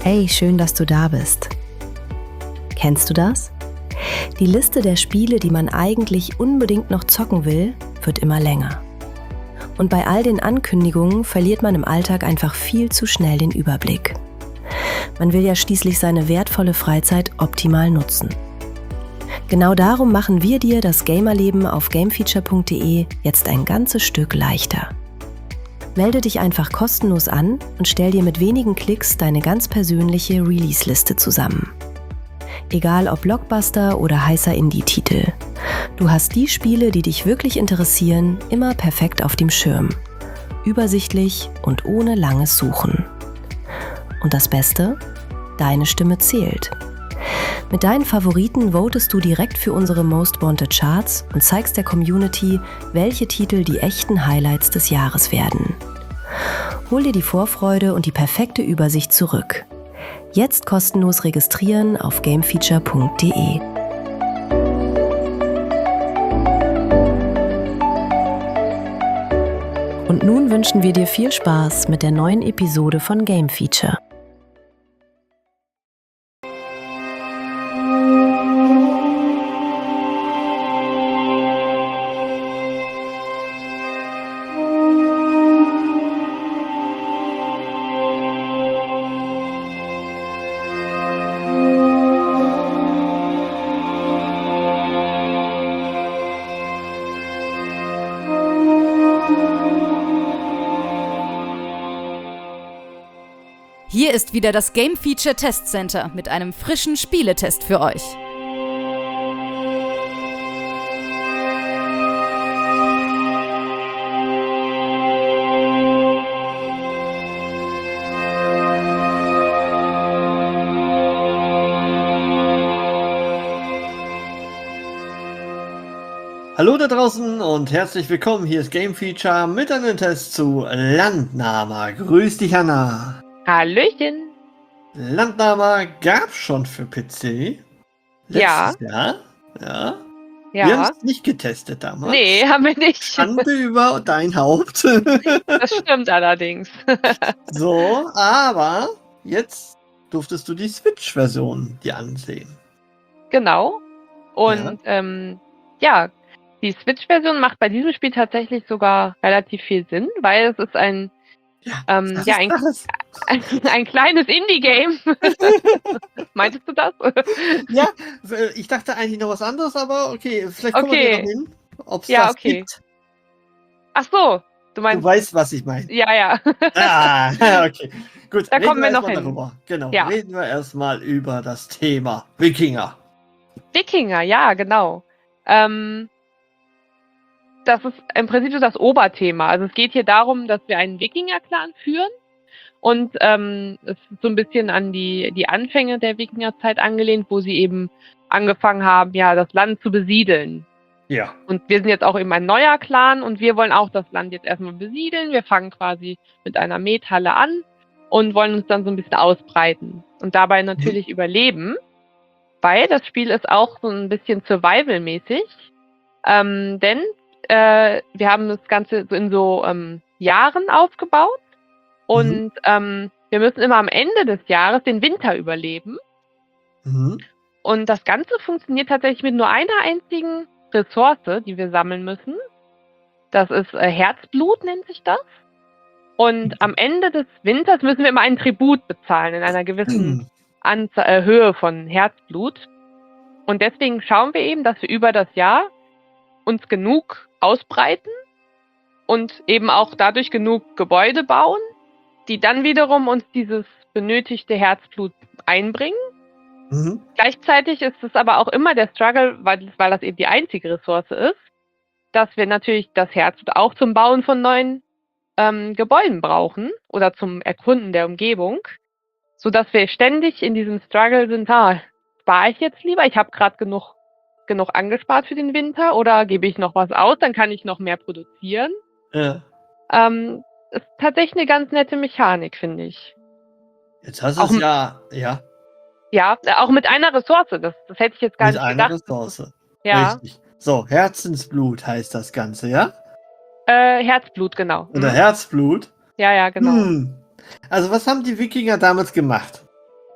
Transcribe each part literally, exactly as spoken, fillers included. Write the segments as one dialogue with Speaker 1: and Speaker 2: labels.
Speaker 1: Hey, schön, dass du da bist. Kennst du das? Die Liste der Spiele, die man eigentlich unbedingt noch zocken will, wird immer länger. Und bei all den Ankündigungen verliert man im Alltag einfach viel zu schnell den Überblick. Man will ja schließlich seine wertvolle Freizeit optimal nutzen. Genau darum machen wir dir das Gamerleben auf gamefeature punkt de jetzt ein ganzes Stück leichter. Melde dich einfach kostenlos an und stell dir mit wenigen Klicks deine ganz persönliche Release-Liste zusammen. Egal ob Blockbuster oder heißer Indie-Titel. Du hast die Spiele, die dich wirklich interessieren, immer perfekt auf dem Schirm. Übersichtlich und ohne langes Suchen. Und das Beste? Deine Stimme zählt. Mit deinen Favoriten votest du direkt für unsere Most Wanted Charts und zeigst der Community, welche Titel die echten Highlights des Jahres werden. Hol dir die Vorfreude und die perfekte Übersicht zurück. Jetzt kostenlos registrieren auf gamefeature punkt de. Und nun wünschen wir dir viel Spaß mit der neuen Episode von Game Feature.
Speaker 2: Hier ist wieder das Game Feature Test Center mit einem frischen Spieletest für euch.
Speaker 3: Hallo da draußen und herzlich willkommen. Hier ist Game Feature mit einem Test zu Landnahme. Grüß dich, Hanna.
Speaker 4: Hallöchen.
Speaker 3: Landnahme gab's schon für P C.
Speaker 4: Ja.
Speaker 3: Letztes Jahr. Ja.
Speaker 4: Ja.
Speaker 3: Wir haben es nicht getestet damals.
Speaker 4: Nee, haben wir nicht.
Speaker 3: Schande über dein Haupt.
Speaker 4: Das stimmt allerdings.
Speaker 3: So, aber jetzt durftest du die Switch-Version dir ansehen.
Speaker 4: Genau. Und ja, ähm, ja die Switch-Version macht bei diesem Spiel tatsächlich sogar relativ viel Sinn, weil es ist ein
Speaker 3: Ja,
Speaker 4: ähm, ja, ein, ein, ein kleines Indie-Game. Meintest du das?
Speaker 3: Ja, ich dachte eigentlich noch was anderes, aber okay, vielleicht kommen
Speaker 4: okay.
Speaker 3: wir noch hin, ob es
Speaker 4: ja,
Speaker 3: das
Speaker 4: okay.
Speaker 3: gibt.
Speaker 4: Ach so, du meinst...
Speaker 3: Du weißt, was ich meine.
Speaker 4: Ja, ja.
Speaker 3: Ah, okay. Gut,
Speaker 4: da kommen wir, wir noch hin.
Speaker 3: Darüber. Genau,
Speaker 4: ja.
Speaker 3: reden wir erstmal über das Thema Wikinger.
Speaker 4: Wikinger, ja, genau. Ähm... Das ist im Prinzip so das Oberthema. Also es geht hier darum, dass wir einen Wikinger-Clan führen und ähm, es ist so ein bisschen an die, die Anfänge der Wikingerzeit angelehnt, wo sie eben angefangen haben, ja, das Land zu besiedeln.
Speaker 3: Ja.
Speaker 4: Und wir sind jetzt auch eben ein neuer Clan und wir wollen auch das Land jetzt erstmal besiedeln. Wir fangen quasi mit einer Methalle an und wollen uns dann so ein bisschen ausbreiten und dabei natürlich mhm. überleben, weil das Spiel ist auch so ein bisschen Survival-mäßig, ähm, denn Äh, wir haben das Ganze in so ähm, Jahren aufgebaut und mhm. ähm, wir müssen immer am Ende des Jahres den Winter überleben. Mhm. Und das Ganze funktioniert tatsächlich mit nur einer einzigen Ressource, die wir sammeln müssen. Das ist äh, Herzblut, nennt sich das. Und mhm. am Ende des Winters müssen wir immer einen Tribut bezahlen in einer gewissen mhm. Anzahl, äh, Höhe von Herzblut. Und deswegen schauen wir eben, dass wir über das Jahr uns genug ausbreiten und eben auch dadurch genug Gebäude bauen, die dann wiederum uns dieses benötigte Herzblut einbringen. Mhm. Gleichzeitig ist es aber auch immer der Struggle, weil, weil das eben die einzige Ressource ist, dass wir natürlich das Herzblut auch zum Bauen von neuen ähm, Gebäuden brauchen oder zum Erkunden der Umgebung, sodass wir ständig in diesem Struggle sind, ah, spare ich jetzt lieber, ich habe gerade genug genug angespart für den Winter oder gebe ich noch was aus, dann kann ich noch mehr produzieren.
Speaker 3: Ja.
Speaker 4: Ähm, ist tatsächlich eine ganz nette Mechanik, finde ich.
Speaker 3: Jetzt hast du es ja, ja.
Speaker 4: Ja, auch mit einer Ressource, das, das hätte ich jetzt gar
Speaker 3: mit
Speaker 4: nicht
Speaker 3: einer
Speaker 4: gedacht.
Speaker 3: Ressource.
Speaker 4: Ja.
Speaker 3: Richtig. So, Herzensblut heißt das Ganze, ja?
Speaker 4: Äh, Herzblut, genau.
Speaker 3: Oder
Speaker 4: mhm.
Speaker 3: Herzblut?
Speaker 4: Ja, ja, genau.
Speaker 3: Hm. Also was haben die Wikinger damals gemacht?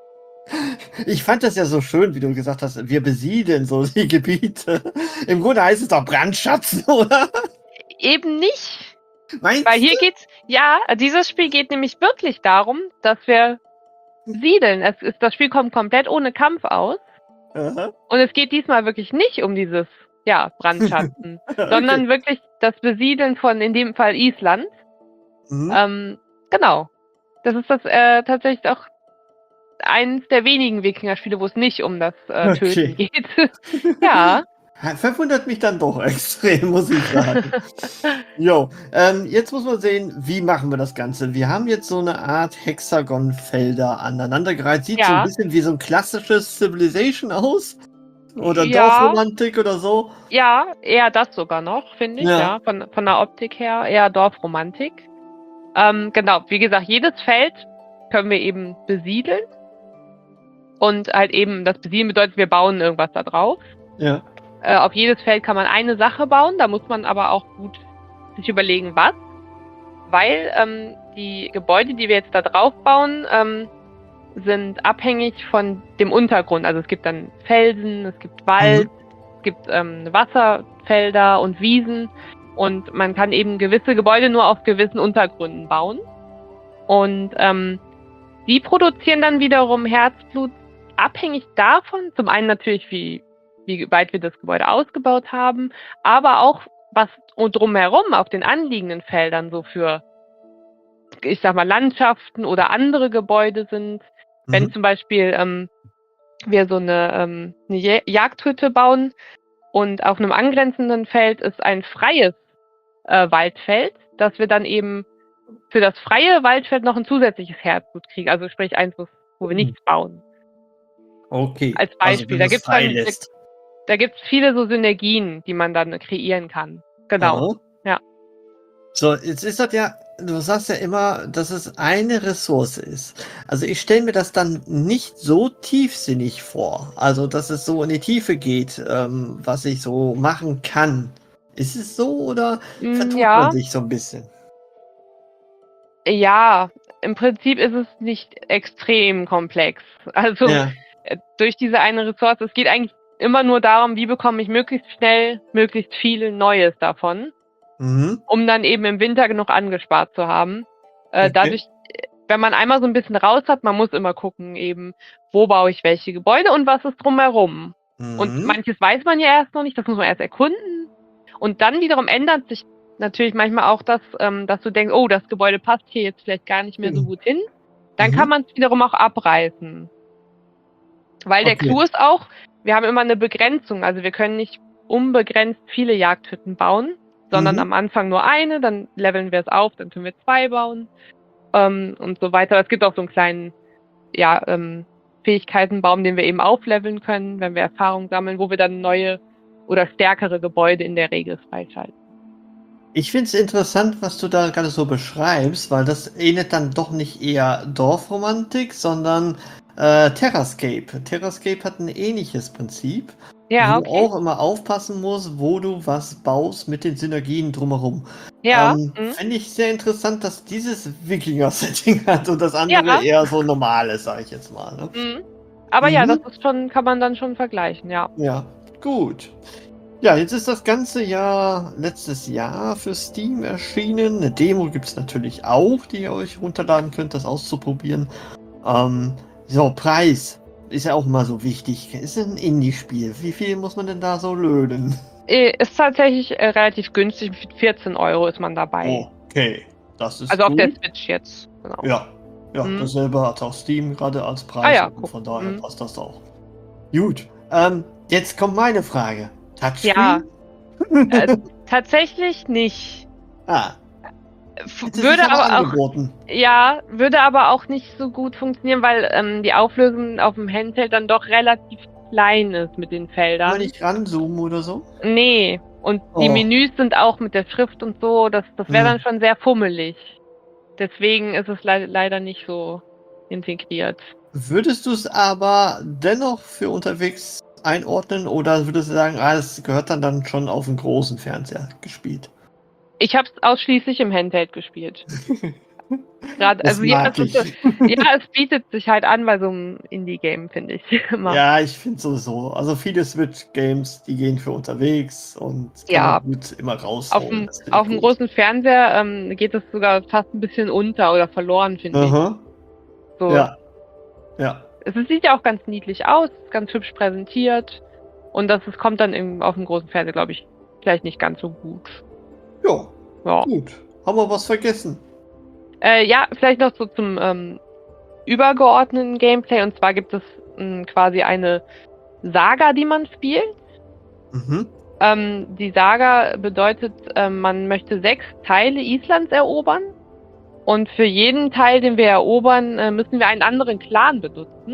Speaker 3: Ich fand das ja so schön, wie du gesagt hast, wir besiedeln so die Gebiete. Im Grunde heißt es doch Brandschatzen, oder?
Speaker 4: Eben nicht.
Speaker 3: Meinst
Speaker 4: Weil
Speaker 3: du?
Speaker 4: hier geht's, ja, dieses Spiel geht nämlich wirklich darum, dass wir siedeln. Es ist, das Spiel kommt komplett ohne Kampf aus.
Speaker 3: Aha.
Speaker 4: Und es geht diesmal wirklich nicht um dieses, ja, Brandschatzen, sondern wirklich das Besiedeln von, in dem Fall, Island.
Speaker 3: Mhm.
Speaker 4: Ähm, genau. Das ist das äh, tatsächlich auch eines der wenigen Wikinger-Spiele, wo es nicht um das äh, Töten
Speaker 3: Okay.
Speaker 4: geht. Ja.
Speaker 3: Verwundert mich dann doch extrem, muss ich sagen. Jo, ähm, jetzt muss man sehen, wie machen wir das Ganze. Wir haben jetzt so eine Art Hexagonfelder aneinandergereiht. Sieht so ein
Speaker 4: Ja.
Speaker 3: bisschen wie so ein klassisches Civilization aus. Oder
Speaker 4: Ja.
Speaker 3: Dorfromantik oder so.
Speaker 4: Ja, eher das sogar noch, finde ich,
Speaker 3: Ja.
Speaker 4: ja. Von, von der Optik her eher Dorfromantik. Ähm, genau, wie gesagt, jedes Feld können wir eben besiedeln. Und halt eben, das Besiedeln bedeutet, wir bauen irgendwas da drauf.
Speaker 3: Ja.
Speaker 4: Äh, auf jedes Feld kann man eine Sache bauen, da muss man aber auch gut sich überlegen, was. Weil ähm, die Gebäude, die wir jetzt da drauf bauen, ähm, sind abhängig von dem Untergrund. Also es gibt dann Felsen, es gibt Wald,
Speaker 3: Mhm.
Speaker 4: es gibt ähm, Wasserfelder und Wiesen. Und man kann eben gewisse Gebäude nur auf gewissen Untergründen bauen. Und ähm, die produzieren dann wiederum Herzblut abhängig davon, zum einen natürlich, wie, wie weit wir das Gebäude ausgebaut haben, aber auch, was drumherum auf den anliegenden Feldern so für, ich sag mal, Landschaften oder andere Gebäude sind.
Speaker 3: Mhm.
Speaker 4: Wenn zum Beispiel ähm, wir so eine, ähm, eine Ja- Jagdhütte bauen und auf einem angrenzenden Feld ist ein freies äh, Waldfeld, dass wir dann eben für das freie Waldfeld noch ein zusätzliches Herzblut kriegen. Also sprich eins, wo wo wir
Speaker 3: Mhm.
Speaker 4: nichts bauen.
Speaker 3: Okay.
Speaker 4: Als
Speaker 3: Also,
Speaker 4: Beispiel.
Speaker 3: wenn
Speaker 4: Da
Speaker 3: du es
Speaker 4: gibt's dann,
Speaker 3: frei
Speaker 4: da,
Speaker 3: lässt.
Speaker 4: da gibt's viele so Synergien, die man dann kreieren kann. Genau.
Speaker 3: Aha.
Speaker 4: Ja.
Speaker 3: So, jetzt ist das ja, du sagst ja immer, dass es eine Ressource ist. Also ich stelle mir das dann nicht so tiefsinnig vor. Also, dass es so in die Tiefe geht, ähm, was ich so machen kann. Ist es so oder
Speaker 4: Mm,
Speaker 3: vertut
Speaker 4: ja.
Speaker 3: man sich so ein bisschen?
Speaker 4: Ja, im Prinzip ist es nicht extrem komplex. Also
Speaker 3: Ja.
Speaker 4: äh, durch diese eine Ressource, es geht eigentlich immer nur darum, wie bekomme ich möglichst schnell, möglichst viel Neues davon,
Speaker 3: Mhm.
Speaker 4: um dann eben im Winter genug angespart zu haben. Äh,
Speaker 3: Okay.
Speaker 4: Dadurch, äh, wenn man einmal so ein bisschen raus hat, man muss immer gucken eben, wo baue ich welche Gebäude und was ist drumherum. Und
Speaker 3: Mhm.
Speaker 4: manches weiß man ja erst noch nicht, das muss man erst erkunden. Und dann wiederum ändert sich natürlich manchmal auch das, ähm, dass du denkst, oh, das Gebäude passt hier jetzt vielleicht gar nicht mehr so
Speaker 3: Mhm.
Speaker 4: gut hin. Dann
Speaker 3: Mhm.
Speaker 4: kann man es wiederum auch abreißen. Weil der
Speaker 3: Okay.
Speaker 4: Clou ist auch, wir haben immer eine Begrenzung. Also wir können nicht unbegrenzt viele Jagdhütten bauen, sondern
Speaker 3: Mhm.
Speaker 4: am Anfang nur eine, dann leveln wir es auf, dann können wir zwei bauen ähm, und so weiter. Es gibt auch so einen kleinen ja, ähm, Fähigkeitenbaum, den wir eben aufleveln können, wenn wir Erfahrung sammeln, wo wir dann neue oder stärkere Gebäude in der Regel freischalten.
Speaker 3: Ich finde es interessant, was du da gerade so beschreibst, weil das ähnelt dann doch nicht eher Dorfromantik, sondern äh, Terrascape. Terrascape hat ein ähnliches Prinzip,
Speaker 4: Ja,
Speaker 3: wo
Speaker 4: okay.
Speaker 3: du auch immer aufpassen musst, wo du was baust mit den Synergien drumherum.
Speaker 4: Ja,
Speaker 3: Ähm,
Speaker 4: mhm.
Speaker 3: Finde ich sehr interessant, dass dieses Wikinger-Setting hat und das andere
Speaker 4: Ja.
Speaker 3: eher so normal ist, sag ich jetzt mal. Ne?
Speaker 4: Mhm. Aber ja,
Speaker 3: Mhm.
Speaker 4: das ist schon, kann man dann schon vergleichen, ja.
Speaker 3: Ja, gut. Ja, jetzt ist das ganze Jahr, letztes Jahr für Steam erschienen. Eine Demo gibt es natürlich auch, die ihr euch runterladen könnt, das auszuprobieren. Ähm, so, Preis ist ja auch immer so wichtig. Ist ein Indie-Spiel. Wie viel muss man denn da so löhnen?
Speaker 4: Äh, Ist tatsächlich äh, relativ günstig, mit vierzehn Euro ist man dabei.
Speaker 3: Okay, das ist
Speaker 4: also auf der
Speaker 3: gut.
Speaker 4: Switch jetzt, genau.
Speaker 3: Ja, ja,
Speaker 4: Mhm.
Speaker 3: dasselbe hat auch Steam gerade als Preis.
Speaker 4: Ah ja,
Speaker 3: und
Speaker 4: guck.
Speaker 3: von daher
Speaker 4: Mhm.
Speaker 3: passt das auch. Gut, ähm, jetzt kommt meine Frage. Touchscreen?
Speaker 4: Ja. Äh, tatsächlich nicht.
Speaker 3: Ah,
Speaker 4: F
Speaker 3: hätte sich
Speaker 4: würde aber auch,
Speaker 3: angeboten.
Speaker 4: ja, würde aber auch nicht so gut funktionieren, weil ähm, die Auflösung auf dem Handheld dann doch relativ klein ist mit den
Speaker 3: Kann
Speaker 4: Feldern.
Speaker 3: man nicht ranzoomen oder so?
Speaker 4: Nee, und die
Speaker 3: Oh.
Speaker 4: Menüs sind auch mit der Schrift und so, das, das wäre
Speaker 3: Hm.
Speaker 4: dann schon sehr fummelig. Deswegen ist es le leider nicht so integriert.
Speaker 3: Würdest du es aber dennoch für unterwegs einordnen oder würdest du sagen, ah, das gehört dann, dann schon auf einen großen Fernseher gespielt?
Speaker 4: Ich habe es ausschließlich im Handheld gespielt. Gerade,
Speaker 3: Das
Speaker 4: also ja
Speaker 3: mag
Speaker 4: es, ist,
Speaker 3: ich.
Speaker 4: ja, es bietet sich halt an bei so einem Indie-Game, finde ich. Immer.
Speaker 3: Ja, ich finde sowieso. Also viele Switch-Games, die gehen für unterwegs und kann
Speaker 4: Ja.
Speaker 3: man gut immer
Speaker 4: Auf
Speaker 3: rausholen.
Speaker 4: dem,
Speaker 3: Das find
Speaker 4: auf
Speaker 3: ich
Speaker 4: dem
Speaker 3: gut.
Speaker 4: großen Fernseher ähm, geht es sogar fast ein bisschen unter oder verloren, finde ich.
Speaker 3: Aha.
Speaker 4: So,
Speaker 3: Ja. Ja.
Speaker 4: Es sieht ja auch ganz niedlich aus, ganz hübsch präsentiert. Und das es kommt dann im, auf dem großen Fernseher, glaube ich, vielleicht nicht ganz so gut.
Speaker 3: Ja,
Speaker 4: Ja,
Speaker 3: gut. Haben wir was vergessen?
Speaker 4: äh, ja vielleicht noch so zum ähm, übergeordneten Gameplay. Und zwar gibt es mh, quasi eine Saga, die man spielt.
Speaker 3: Mhm.
Speaker 4: Ähm, die Saga bedeutet, ähm, man möchte sechs Teile Islands erobern. Und für jeden Teil, den wir erobern, äh, müssen wir einen anderen Clan benutzen.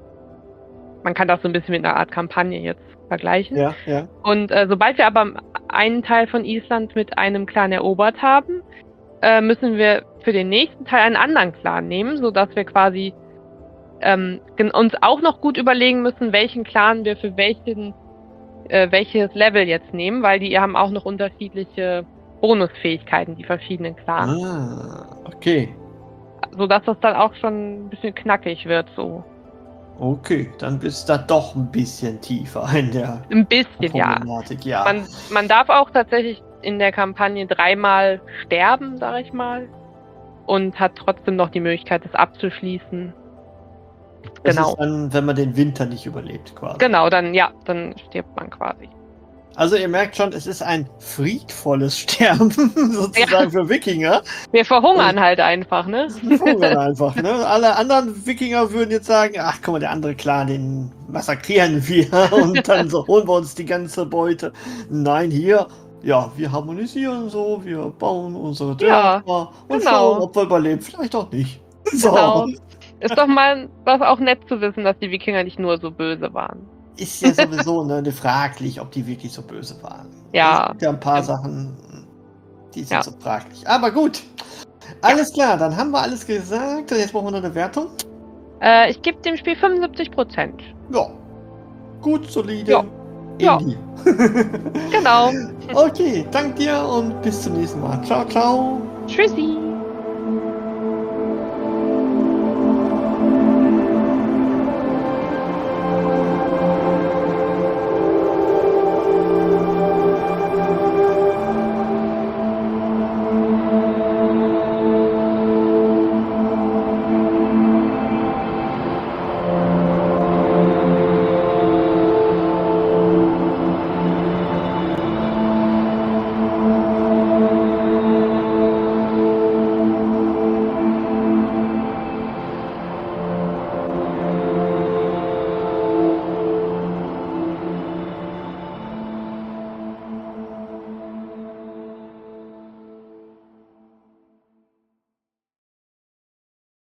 Speaker 4: Man kann das so ein bisschen mit einer Art Kampagne jetzt vergleichen.
Speaker 3: Ja, ja.
Speaker 4: Und äh, sobald wir aber einen Teil von Island mit einem Clan erobert haben, äh, müssen wir für den nächsten Teil einen anderen Clan nehmen, sodass wir quasi ähm, gen- uns auch noch gut überlegen müssen, welchen Clan wir für welchen, äh, welches Level jetzt nehmen, weil die haben auch noch unterschiedliche Bonusfähigkeiten, die verschiedenen Clans.
Speaker 3: Ah, okay.
Speaker 4: Sodass das dann auch schon ein bisschen knackig wird, so.
Speaker 3: Okay, dann bist du da doch ein bisschen tiefer in der
Speaker 4: Ein bisschen, ja.
Speaker 3: Problematik, ja.
Speaker 4: Man, man darf auch tatsächlich in der Kampagne dreimal sterben, sag ich mal. Und hat trotzdem noch die Möglichkeit, das abzuschließen.
Speaker 3: Das
Speaker 4: Genau.
Speaker 3: ist dann, wenn man den Winter nicht überlebt, quasi.
Speaker 4: Genau, dann, ja, dann stirbt man quasi.
Speaker 3: Also ihr merkt schon, es ist ein friedvolles Sterben, sozusagen für Wikinger.
Speaker 4: Wir verhungern halt einfach, ne?
Speaker 3: Wir verhungern einfach, ne? Alle anderen Wikinger würden jetzt sagen, ach guck mal, der andere Clan, den massakrieren wir und dann so holen wir uns die ganze Beute. Nein, hier, ja, wir harmonisieren so, wir bauen unsere
Speaker 4: Ja,
Speaker 3: Dörfer und
Speaker 4: genau.
Speaker 3: schauen, ob wir überleben. Vielleicht auch nicht. So.
Speaker 4: Genau. Ist doch mal was auch nett zu wissen, dass die Wikinger nicht nur so böse waren.
Speaker 3: Ist ja sowieso ne, fraglich, ob die wirklich so böse waren.
Speaker 4: Ja.
Speaker 3: Es gibt ja ein paar
Speaker 4: Ja.
Speaker 3: Sachen, die sind
Speaker 4: Ja.
Speaker 3: so fraglich. Aber gut. Alles klar, dann haben wir alles gesagt. Jetzt brauchen wir noch eine Wertung.
Speaker 4: Äh, ich gebe dem Spiel fünfundsiebzig Prozent.
Speaker 3: Ja. Gut, solide.
Speaker 4: Ja. Ja.
Speaker 3: Indie.
Speaker 4: Genau.
Speaker 3: Okay, dank dir und bis zum nächsten Mal. Ciao, ciao.
Speaker 4: Tschüssi.